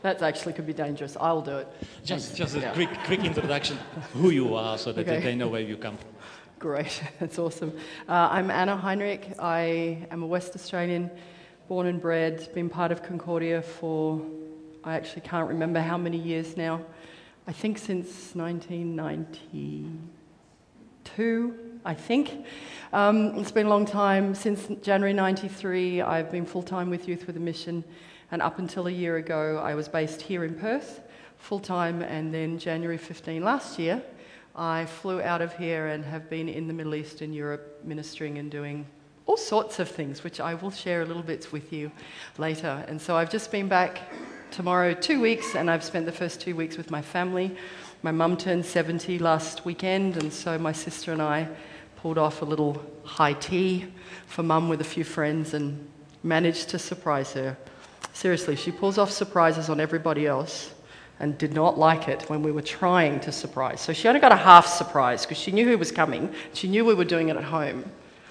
That actually could be dangerous. I'll do it. Just a quick introduction, who you are, so that Okay. they know where you come from. Great, that's awesome. I'm Anna Heinrich. I am a West Australian, born and bred, been part of Concordia for, I actually can't remember how many years now. I think since 1992, I think. It's been a long time. Since January 93, I've been full-time with Youth with a Mission, and up until a year ago, I was based here in Perth, full-time, and then January 15 last year, I flew out of here and have been in the Middle East and Europe ministering and doing all sorts of things, which I will share a little bit with you later. And so I've just been back tomorrow 2 weeks, and I've spent the first 2 weeks with my family. My mum turned 70 last weekend, and so my sister and I pulled off a little high tea for mum with a few friends and managed to surprise her. Seriously, she pulls off surprises on everybody else and did not like it when we were trying to surprise. So she only got a half surprise because she knew who was coming. She knew we were doing it at home.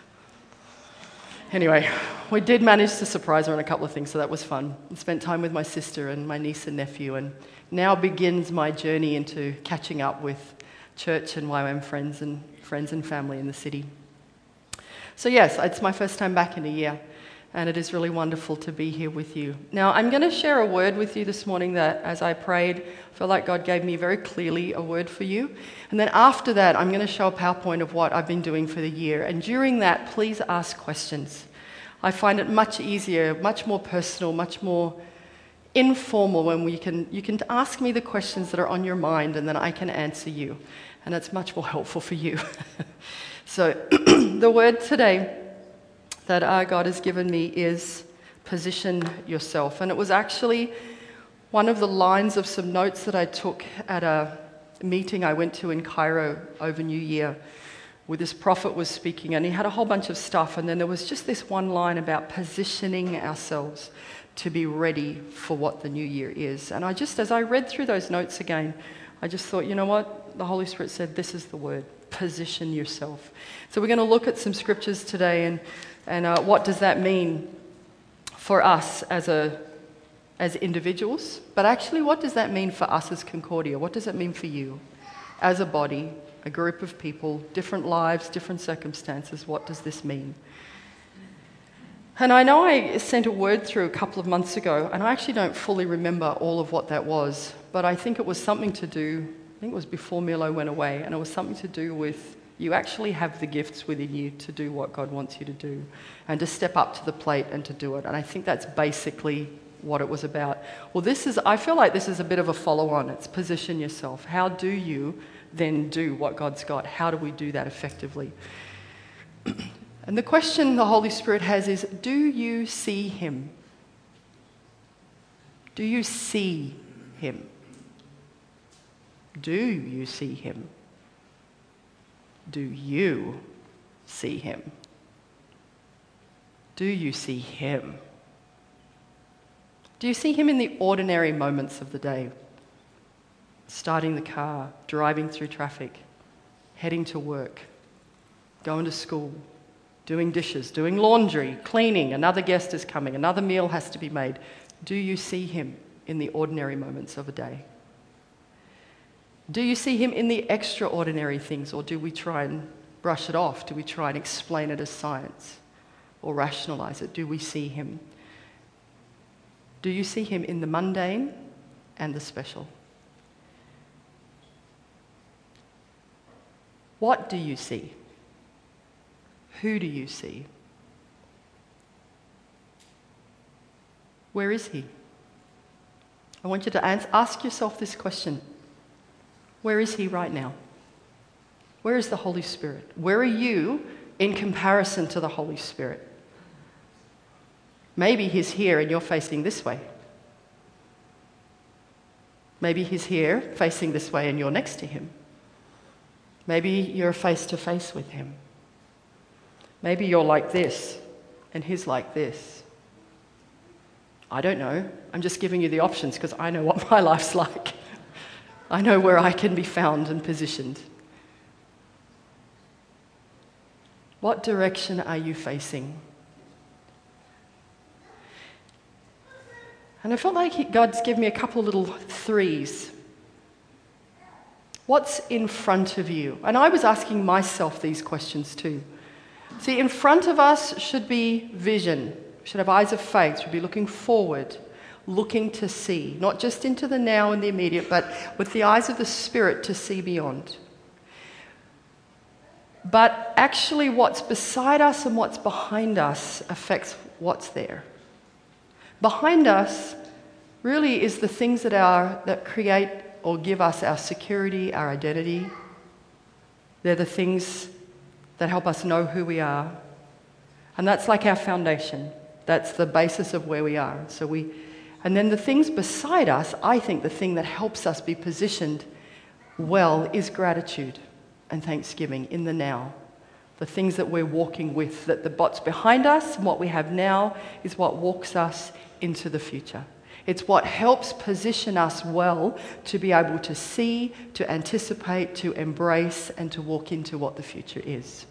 Anyway, we did manage to surprise her on a couple of things, so that was fun. I spent time with my sister and my niece and nephew, and now begins my journey into catching up with church and YWAM friends and family in the city. So yes, it's my first time back in a year, and it is really wonderful to be here with you. Now, I'm going to share a word with you this morning that, as I prayed, I felt like God gave me very clearly a word for you. And then after that, I'm going to show a PowerPoint of what I've been doing for the year. And during that, please ask questions. I find it much easier, much more personal, much more informal when you can ask me the questions that are on your mind, and then I can answer you. And it's much more helpful for you. So the word today that God has given me is position yourself. And it was actually one of the lines of some notes that I took at a meeting I went to in Cairo over New Year, where this prophet was speaking, and he had a whole bunch of stuff, and then there was just this one line about positioning ourselves to be ready for what the new year is. And as I read through those notes again, I just thought, you know what? The Holy Spirit said, this is the word, position yourself. So we're going to look at some scriptures today, and what does that mean for us as individuals? But actually, what does that mean for us as Concordia? What does it mean for you as a body, a group of people, different lives, different circumstances? What does this mean? And I know I sent a word through a couple of months ago, and I actually don't fully remember all of what that was, but I think it was something to do, I think it was before Milo went away, and it was something to do with you actually have the gifts within you to do what God wants you to do and to step up to the plate and to do it. And I think that's basically what it was about. Well, I feel like this is a bit of a follow-on. It's position yourself. How do you then do what God's got? How do we do that effectively? And the question the Holy Spirit has is, do you see him? Do you see him? Do you see him? Do you see him? Do you see him? Do you see him in the ordinary moments of the day? Starting the car, driving through traffic, heading to work, going to school, doing dishes, doing laundry, cleaning, another guest is coming, another meal has to be made. Do you see him in the ordinary moments of a day? Do you see him in the extraordinary things, or do we try and brush it off? Do we try and explain it as science or rationalize it? Do we see him? Do you see him in the mundane and the special? What do you see? Who do you see? Where is he? I want you to ask yourself this question. Where is he right now? Where is the Holy Spirit? Where are you in comparison to the Holy Spirit? Maybe he's here and you're facing this way. Maybe he's here facing this way and you're next to him. Maybe you're face to face with him. Maybe you're like this and he's like this. I don't know. I'm just giving you the options because I know what my life's like. I know where I can be found and positioned. What direction are you facing? And I felt like God's given me a couple of little threes. What's in front of you? And I was asking myself these questions too. See, in front of us should be vision. We should have eyes of faith. We should be looking forward, looking to see, not just into the now and the immediate, but with the eyes of the Spirit to see beyond. But actually what's beside us and what's behind us affects what's there. Behind us really is the things that create or give us our security, our identity. They're the things that help us know who we are. And that's like our foundation. That's the basis of where we are. And then the things beside us, I think the thing that helps us be positioned well is gratitude and thanksgiving in the now. The things that we're walking with, that the what's behind us and what we have now is what walks us into the future. It's what helps position us well to be able to see, to anticipate, to embrace, and to walk into what the future is.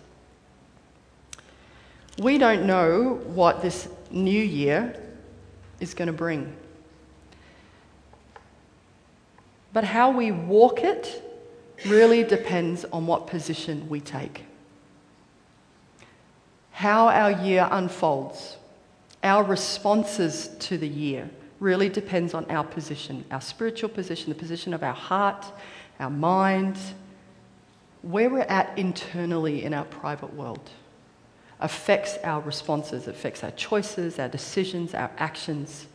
We don't know what this new year is going to bring. But how we walk it really depends on what position we take. How our year unfolds, our responses to the year really depends on our position, our spiritual position, the position of our heart, our mind, where we're at internally in our private world. Affects our responses, affects our choices, our decisions, our actions.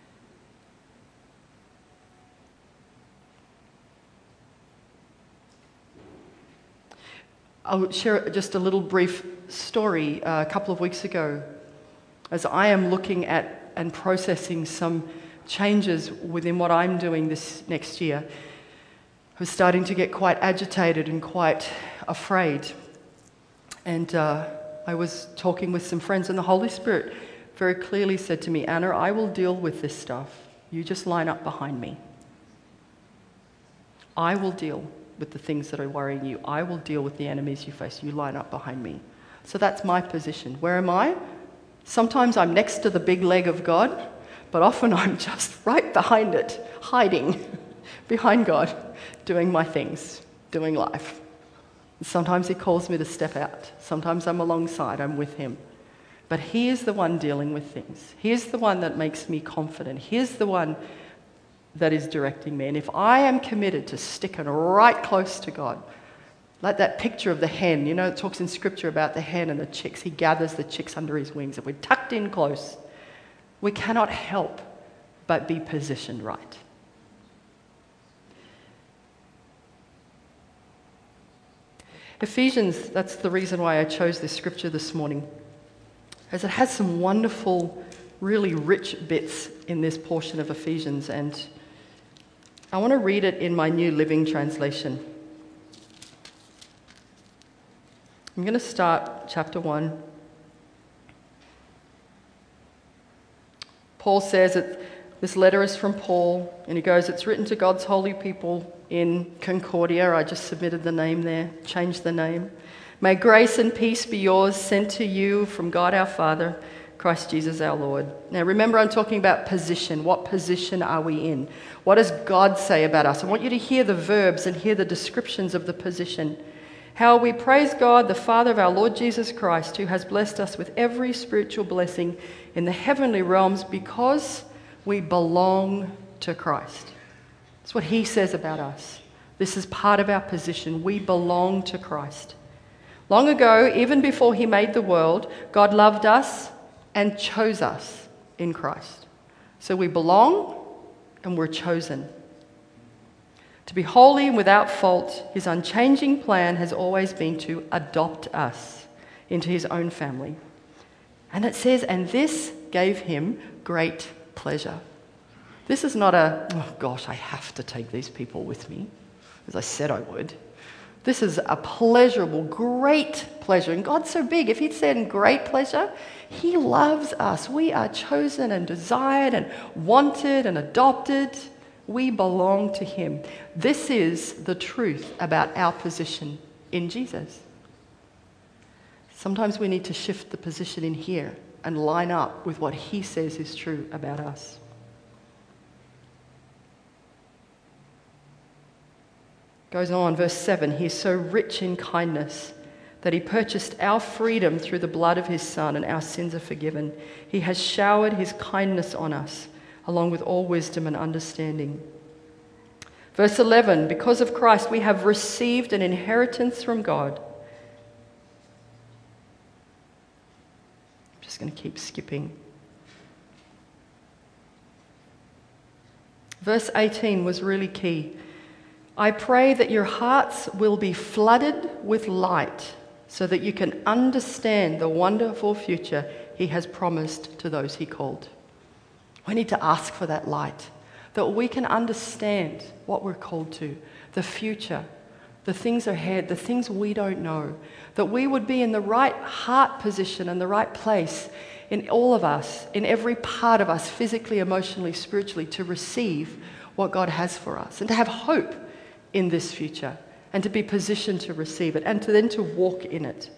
I'll share just a little brief story. A couple of weeks ago, as I am looking at and processing some changes within what I'm doing this next year, I was starting to get quite agitated and quite afraid. And I was talking with some friends, and the Holy Spirit very clearly said to me, Anna, I will deal with this stuff. You just line up behind me. I will deal with the things that are worrying you. I will deal with the enemies you face. You line up behind me. So that's my position. Where am I? Sometimes I'm next to the big leg of God, but often I'm just right behind it, hiding behind God, doing my things, doing life. Sometimes he calls me to step out. Sometimes I'm alongside, I'm with him. But he is the one dealing with things. He is the one that makes me confident. He is the one that is directing me. And if I am committed to sticking right close to God, like that picture of the hen, you know, it talks in Scripture about the hen and the chicks. He gathers the chicks under his wings. If we're tucked in close, we cannot help but be positioned right. Ephesians, that's the reason why I chose this scripture this morning, as it has some wonderful, really rich bits in this portion of Ephesians, and I want to read it in my New Living Translation. I'm going to start chapter 1. Paul says that this letter is from Paul, and he goes, it's written to God's holy people in Concordia. I just submitted the name there, changed the name. May grace and peace be yours, sent to you from God our Father, Christ Jesus our Lord. Now remember, I'm talking about position. What position are we in? What does God say about us? I want you to hear the verbs and hear the descriptions of the position. How we praise God, the Father of our Lord Jesus Christ, who has blessed us with every spiritual blessing in the heavenly realms because we belong to Christ. That's what he says about us. This is part of our position. We belong to Christ. Long ago, even before he made the world, God loved us and chose us in Christ. So we belong and we're chosen. To be holy and without fault, his unchanging plan has always been to adopt us into his own family. And it says, and this gave him great pleasure. This is not oh gosh, I have to take these people with me, as I said I would. This is a pleasurable, great pleasure. And God's so big. If he'd said great pleasure, he loves us. We are chosen and desired and wanted and adopted. We belong to him. This is the truth about our position in Jesus. Sometimes we need to shift the position in here and line up with what he says is true about us. Goes on, verse 7, he is so rich in kindness that he purchased our freedom through the blood of his Son, and our sins are forgiven. He has showered his kindness on us, along with all wisdom and understanding. Verse 11, because of Christ we have received an inheritance from God. I'm just going to keep skipping. Verse 18 was really key. I pray that your hearts will be flooded with light so that you can understand the wonderful future he has promised to those he called. We need to ask for that light, that we can understand what we're called to, the future, the things ahead, the things we don't know, that we would be in the right heart position and the right place in all of us, in every part of us, physically, emotionally, spiritually, to receive what God has for us and to have hope in this future and to be positioned to receive it and to then to walk in it.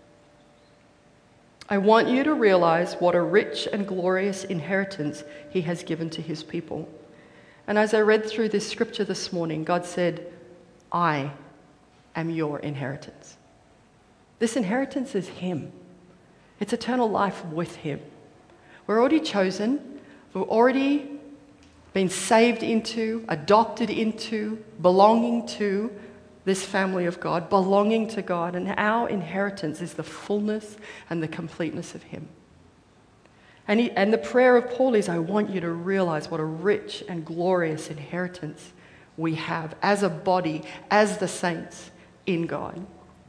I want you to realize what a rich and glorious inheritance he has given to his people. And as I read through this scripture this morning, God said, I am your inheritance. This inheritance is him. It's eternal life with him. We're already chosen. We're already been saved into, adopted into, belonging to this family of God, belonging to God. And our inheritance is the fullness and the completeness of him. And the prayer of Paul is, I want you to realize what a rich and glorious inheritance we have as a body, as the saints in God.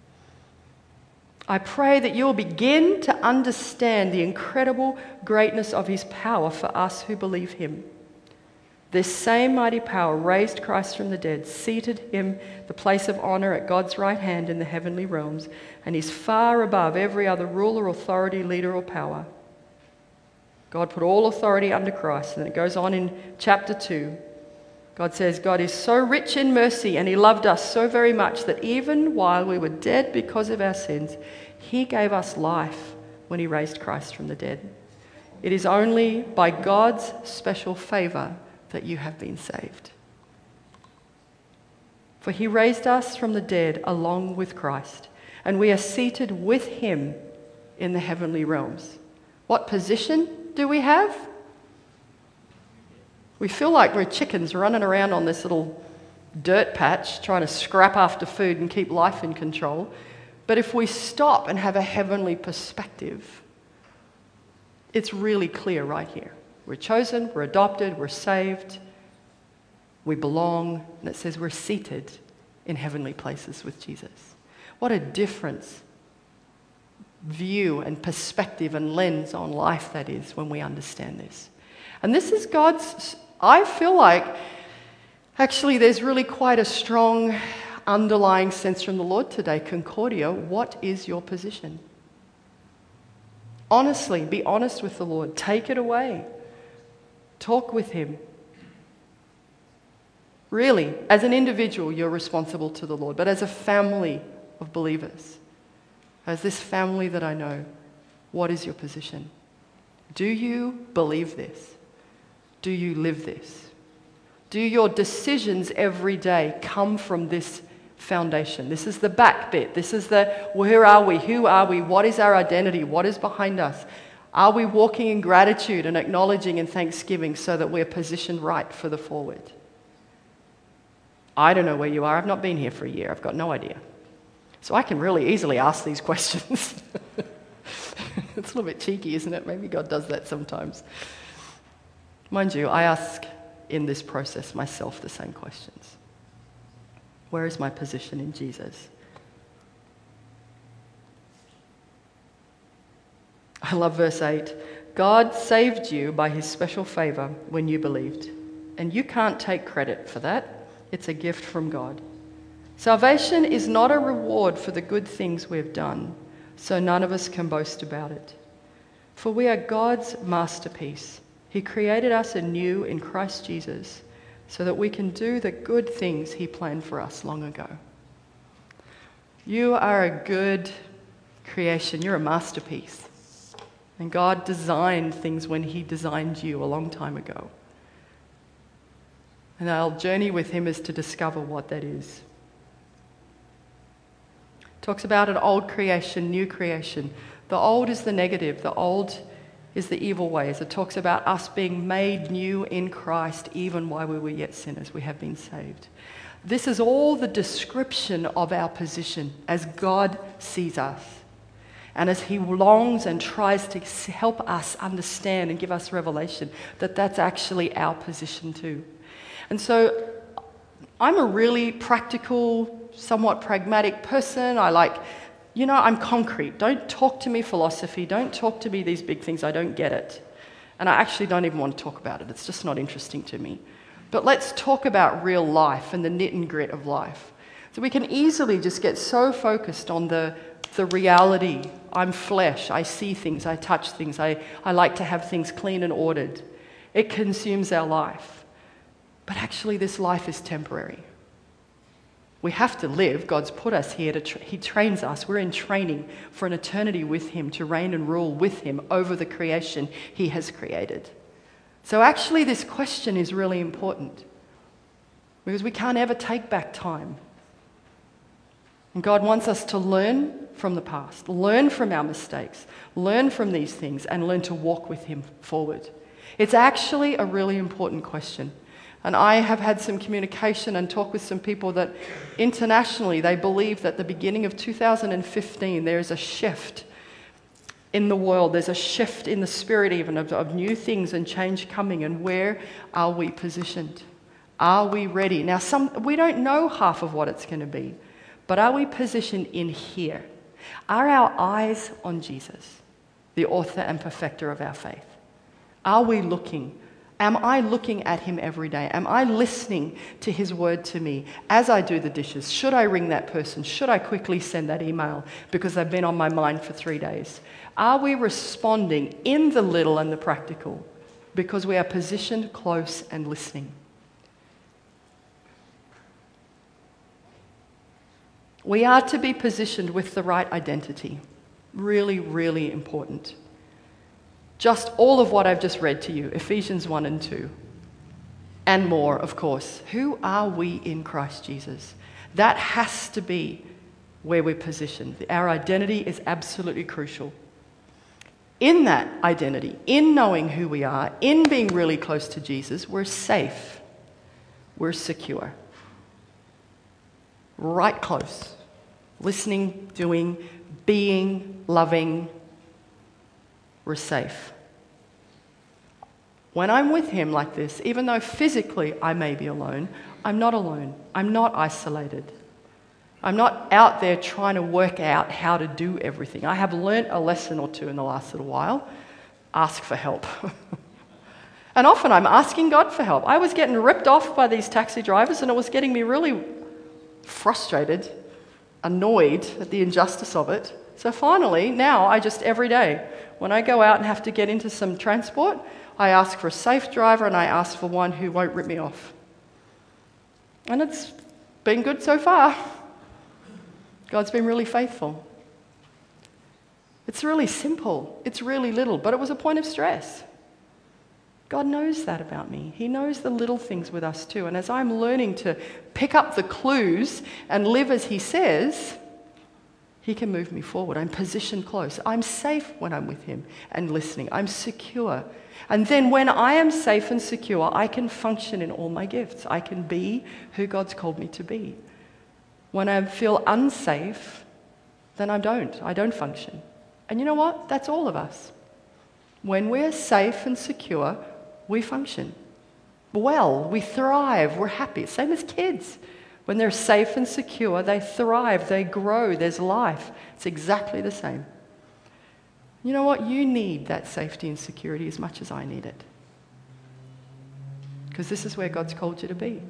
I pray that you'll begin to understand the incredible greatness of his power for us who believe him. This same mighty power raised Christ from the dead, seated him the place of honor at God's right hand in the heavenly realms, and is far above every other ruler, authority, leader, or power. God put all authority under Christ. And then it goes on in chapter 2. God says, God is so rich in mercy and he loved us so very much that even while we were dead because of our sins, he gave us life when he raised Christ from the dead. It is only by God's special favor that you have been saved. For he raised us from the dead along with Christ, and we are seated with him in the heavenly realms. What position do we have? We feel like we're chickens running around on this little dirt patch trying to scrap after food and keep life in control. But if we stop and have a heavenly perspective, it's really clear right here. We're chosen, we're adopted, we're saved, we belong, and it says we're seated in heavenly places with Jesus. What a difference view and perspective and lens on life that is when we understand this. And this is God's, I feel like, actually there's really quite a strong underlying sense from the Lord today. Concordia, what is your position? Honestly, be honest with the Lord. Take it away. Talk with him. Really, as an individual, you're responsible to the Lord, but as a family of believers, as this family that I know, what is your position? Do you believe this? Do you live this? Do your decisions every day come from this foundation? This is the back bit. This is the where are we? Who are we? What is our identity? What is behind us? Are we walking in gratitude and acknowledging and thanksgiving so that we're positioned right for the forward? I don't know where you are. I've not been here for a year. I've got no idea. So I can really easily ask these questions. It's a little bit cheeky, isn't it? Maybe God does that sometimes. Mind you, I ask in this process myself the same questions. Where is my position in Jesus? I love verse 8. God saved you by his special favor when you believed. And you can't take credit for that. It's a gift from God. Salvation is not a reward for the good things we've done, so none of us can boast about it. For we are God's masterpiece. He created us anew in Christ Jesus so that we can do the good things he planned for us long ago. You are a good creation. You're a masterpiece. And God designed things when he designed you a long time ago. And our journey with him is to discover what that is. Talks about an old creation, new creation. The old is the negative. The old is the evil ways. It talks about us being made new in Christ even while we were yet sinners. We have been saved. This is all the description of our position as God sees us. And as he longs and tries to help us understand and give us revelation that that's actually our position too. And so I'm a really practical, somewhat pragmatic person. I'm concrete. Don't talk to me philosophy. Don't talk to me these big things. I don't get it. And I actually don't even want to talk about it. It's just not interesting to me. But let's talk about real life and the knit and grit of life. So we can easily just get so focused on the reality. I'm flesh. I see things. I touch things. I like to have things clean and ordered. It consumes our life. But actually this life is temporary. We have to live. God's put us here. He trains us. We're in training for an eternity with him, to reign and rule with him over the creation he has created. So actually this question is really important because we can't ever take back time. And God wants us to learn from the past, learn from our mistakes, learn from these things, and learn to walk with him forward. It's actually a really important question. And I have had some communication and talk with some people that internationally they believe that the beginning of 2015 there is a shift in the world. There's a shift in the spirit even of new things and change coming. And where are we positioned? Are we ready? Now we don't know half of what it's going to be, but are we positioned in here? Are our eyes on Jesus, the author and perfecter of our faith? Are we looking? Am I looking at him every day? Am I listening to his word to me as I do the dishes? Should I ring that person? Should I quickly send that email because they've been on my mind for 3 days? Are we responding in the little and the practical because we are positioned close and listening? We are to be positioned with the right identity. Really, really important. Just all of what I've just read to you, Ephesians 1 and 2, and more, of course. Who are we in Christ Jesus? That has to be where we're positioned. Our identity is absolutely crucial. In that identity, in knowing who we are, in being really close to Jesus, we're safe. We're secure. Right close. Listening, doing, being, loving. We're safe. When I'm with him like this, even though physically I may be alone, I'm not alone. I'm not isolated. I'm not out there trying to work out how to do everything. I have learnt a lesson or two in the last little while. Ask for help. And often I'm asking God for help. I was getting ripped off by these taxi drivers and it was getting me really frustrated, annoyed at the injustice of it. So finally, now I just every day, when I go out and have to get into some transport, I ask for a safe driver and I ask for one who won't rip me off. And it's been good so far. God's been really faithful. It's really simple. It's really little, but it was a point of stress. God knows that about me. He knows the little things with us too. And as I'm learning to pick up the clues and live as he says, he can move me forward. I'm positioned close. I'm safe when I'm with him and listening. I'm secure. And then when I am safe and secure, I can function in all my gifts. I can be who God's called me to be. When I feel unsafe, then I don't function. And you know what? That's all of us. When we're safe and secure, we function well, we thrive, we're happy. Same as kids. When they're safe and secure, they thrive, they grow, there's life. It's exactly the same. You know what? You need that safety and security as much as I need it. Because this is where God's called you to be.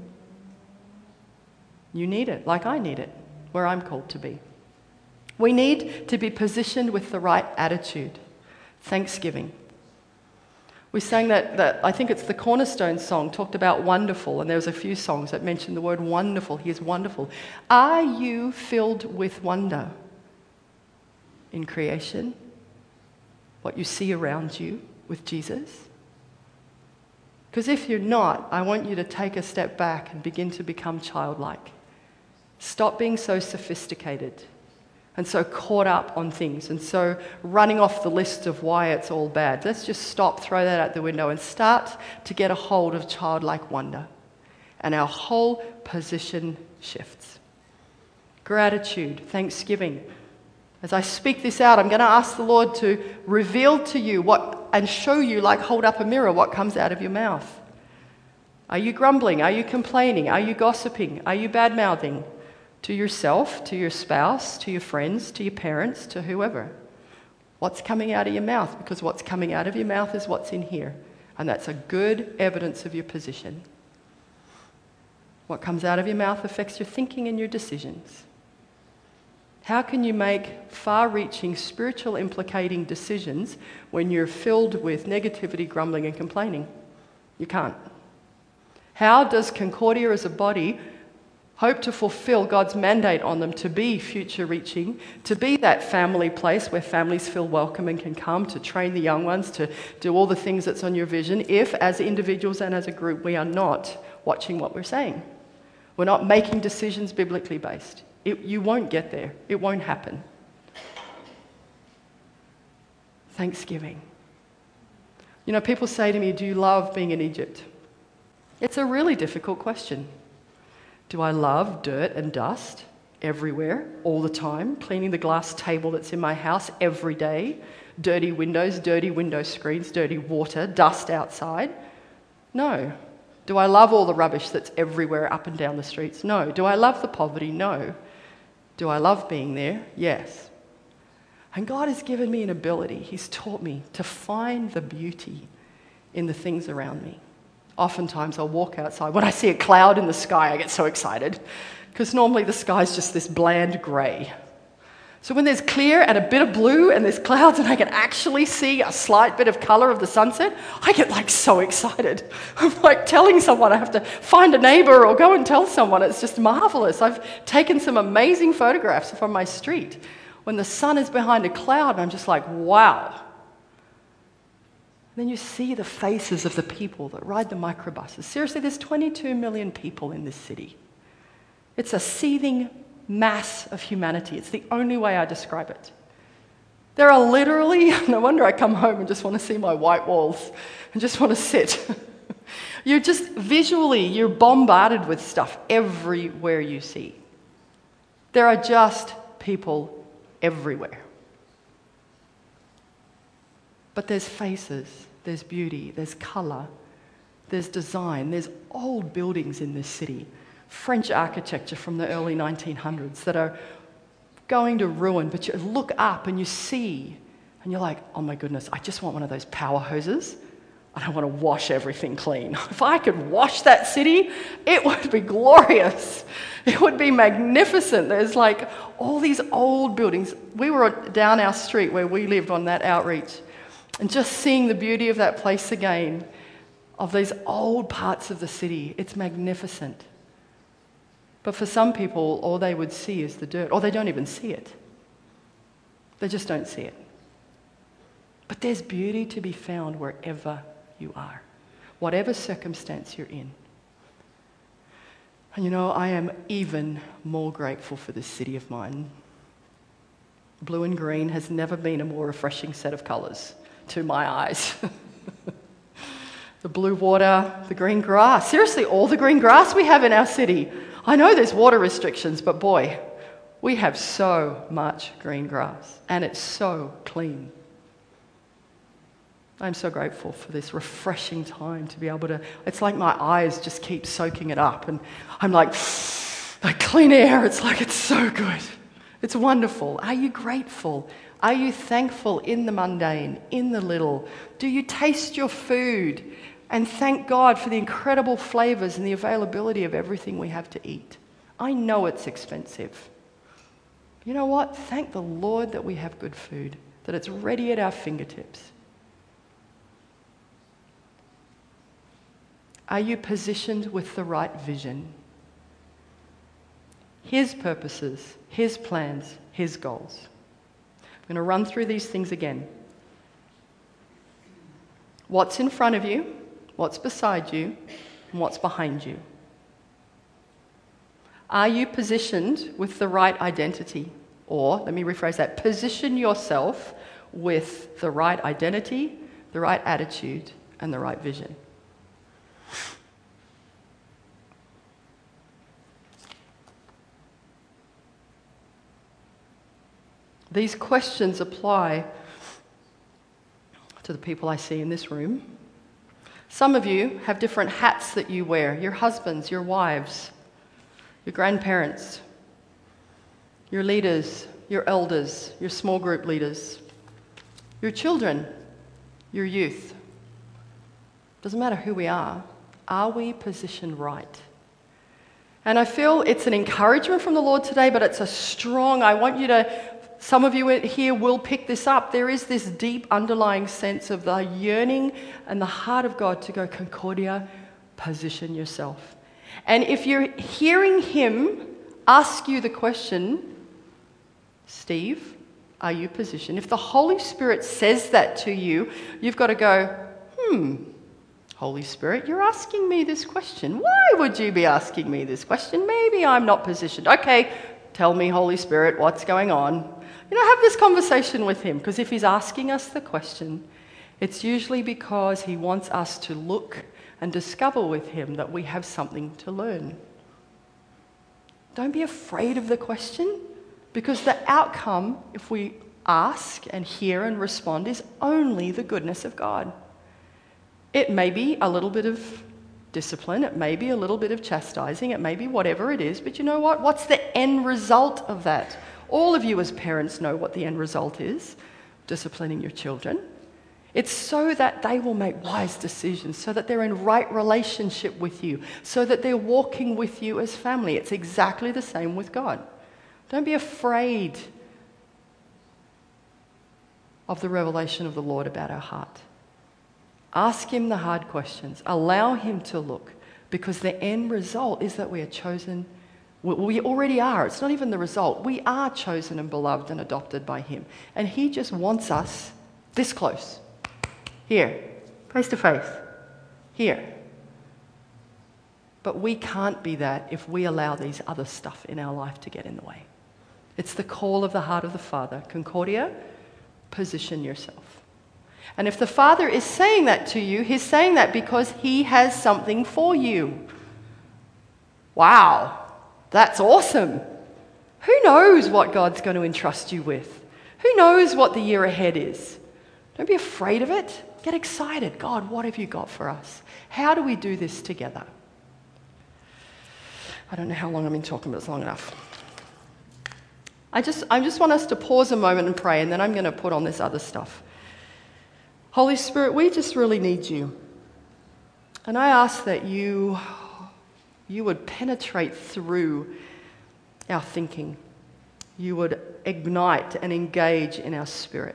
You need it, like I need it, where I'm called to be. We need to be positioned with the right attitude. Thanksgiving. We sang that I think it's the Cornerstone song, talked about wonderful, and there was a few songs that mentioned the word wonderful. He is wonderful. Are you filled with wonder in creation? What you see around you with Jesus? Because if you're not, I want you to take a step back and begin to become childlike. Stop being so sophisticated and so caught up on things, and so running off the list of why it's all bad. Let's just stop, throw that out the window, and start to get a hold of childlike wonder. And our whole position shifts. Gratitude, thanksgiving. As I speak this out, I'm going to ask the Lord to reveal to you and show you, like hold up a mirror, what comes out of your mouth. Are you grumbling? Are you complaining? Are you gossiping? Are you bad-mouthing? To yourself, to your spouse, to your friends, to your parents, to whoever. What's coming out of your mouth? Because what's coming out of your mouth is what's in here. And that's a good evidence of your position. What comes out of your mouth affects your thinking and your decisions. How can you make far-reaching, spiritual implicating decisions when you're filled with negativity, grumbling, and complaining? You can't. How does Concordia as a body hope to fulfill God's mandate on them to be future-reaching, to be that family place where families feel welcome and can come, to train the young ones, to do all the things that's on your vision, if, as individuals and as a group, we are not watching what we're saying? We're not making decisions biblically based. You won't get there. It won't happen. Thanksgiving. You know, people say to me, do you love being in Egypt? It's a really difficult question. Do I love dirt and dust everywhere, all the time? Cleaning the glass table that's in my house every day? Dirty windows, dirty window screens, dirty water, dust outside? No. Do I love all the rubbish that's everywhere up and down the streets? No. Do I love the poverty? No. Do I love being there? Yes. And God has given me an ability. He's taught me to find the beauty in the things around me. Oftentimes I'll walk outside. When I see a cloud in the sky, I get so excited because normally the sky's just this bland grey. So when there's clear and a bit of blue and there's clouds and I can actually see a slight bit of colour of the sunset, I get like so excited. I'm like telling someone, I have to find a neighbour or go and tell someone. It's just marvellous. I've taken some amazing photographs from my street when the sun is behind a cloud and I'm just like, wow. Then you see the faces of the people that ride the microbuses. Seriously, there's 22 million people in this city. It's a seething mass of humanity. It's the only way I describe it. There are literally, no wonder I come home and just want to see my white walls and just want to sit. You're just visually, you're bombarded with stuff everywhere you see. There are just people everywhere. But there's faces, there's beauty, there's colour, there's design, there's old buildings in this city. French architecture from the early 1900s that are going to ruin, but you look up and you see, and you're like, oh my goodness, I just want one of those power hoses, and I want to wash everything clean. If I could wash that city, it would be glorious. It would be magnificent. There's like all these old buildings. We were down our street where we lived on that outreach, and just seeing the beauty of that place again, of these old parts of the city, it's magnificent. But for some people, all they would see is the dirt, or they don't even see it. They just don't see it. But there's beauty to be found wherever you are, whatever circumstance you're in. And you know, I am even more grateful for this city of mine. Blue and green has never been a more refreshing set of colours to my eyes. The blue water, the green grass. Seriously, all the green grass we have in our city. I know there's water restrictions, but boy, we have so much green grass, and it's so clean. I'm so grateful for this refreshing time to be able to, it's like my eyes just keep soaking it up, and I'm like clean air, it's like it's so good. It's wonderful. Are you grateful? Are you thankful in the mundane, in the little? Do you taste your food and thank God for the incredible flavours and the availability of everything we have to eat? I know it's expensive. You know what? Thank the Lord that we have good food, that it's ready at our fingertips. Are you positioned with the right vision? His purposes, His plans, His goals. I'm going to run through these things again. What's in front of you, what's beside you, and what's behind you? Are you positioned with the right identity? Or, let me rephrase that, position yourself with the right identity, the right attitude, and the right vision. These questions apply to the people I see in this room. Some of you have different hats that you wear, your husbands, your wives, your grandparents, your leaders, your elders, your small group leaders, your children, your youth. Doesn't matter who we are we positioned right? And I feel it's an encouragement from the Lord today, but it's a strong, some of you here will pick this up. There is this deep underlying sense of the yearning and the heart of God to go, Concordia, position yourself. And if you're hearing Him ask you the question, Steve, are you positioned? If the Holy Spirit says that to you, you've got to go, Holy Spirit, you're asking me this question. Why would you be asking me this question? Maybe I'm not positioned. Okay, tell me, Holy Spirit, what's going on? Have this conversation with Him, because if He's asking us the question, it's usually because He wants us to look and discover with Him that we have something to learn. Don't be afraid of the question, because the outcome, if we ask and hear and respond, is only the goodness of God. It may be a little bit of discipline, it may be a little bit of chastising, it may be whatever it is, but you know what? What's the end result of that? All of you as parents know what the end result is, disciplining your children. It's so that they will make wise decisions, so that they're in right relationship with you, so that they're walking with you as family. It's exactly the same with God. Don't be afraid of the revelation of the Lord about our heart. Ask Him the hard questions. Allow Him to look, because the end result is that we are chosen. We already are. It's not even the result. We are chosen and beloved and adopted by Him. And He just wants us this close. Here. Face to face. Here. But we can't be that if we allow these other stuff in our life to get in the way. It's the call of the heart of the Father. Concordia, position yourself. And if the Father is saying that to you, He's saying that because He has something for you. Wow, that's awesome. Who knows what God's going to entrust you with? Who knows what the year ahead is? Don't be afraid of it. Get excited. God, what have you got for us? How do we do this together? I don't know how long I've been talking, but it's long enough. I just want us to pause a moment and pray, and then I'm going to put on this other stuff. Holy Spirit, we just really need you. And I ask that you would penetrate through our thinking. You would ignite and engage in our spirit.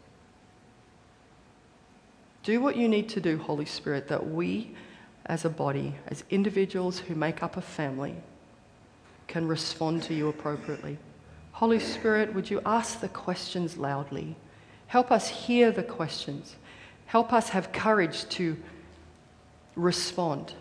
Do what you need to do, Holy Spirit, that we as a body, as individuals who make up a family, can respond to you appropriately. Holy Spirit, would you ask the questions loudly? Help us hear the questions. Help us have courage to respond.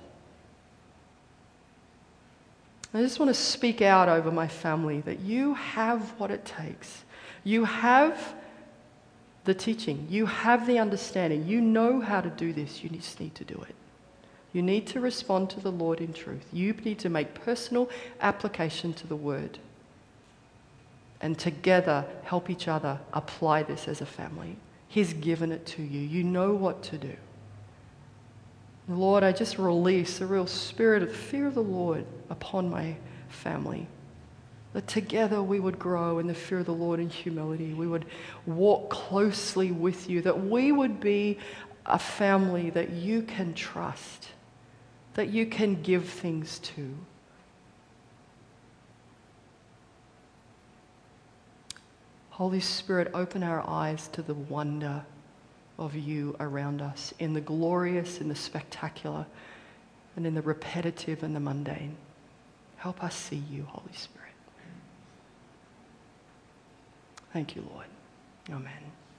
I just want to speak out over my family that you have what it takes. You have the teaching. You have the understanding. You know how to do this. You just need to do it. You need to respond to the Lord in truth. You need to make personal application to the Word. And together help each other apply this as a family. He's given it to you. You know what to do. Lord, I just release a real spirit of fear of the Lord upon my family. That together we would grow in the fear of the Lord in humility. We would walk closely with you. That we would be a family that you can trust. That you can give things to. Holy Spirit, open our eyes to the wonder of you around us, in the glorious, in the spectacular, and in the repetitive and the mundane. Help us see you, Holy Spirit. Thank you, Lord. Amen.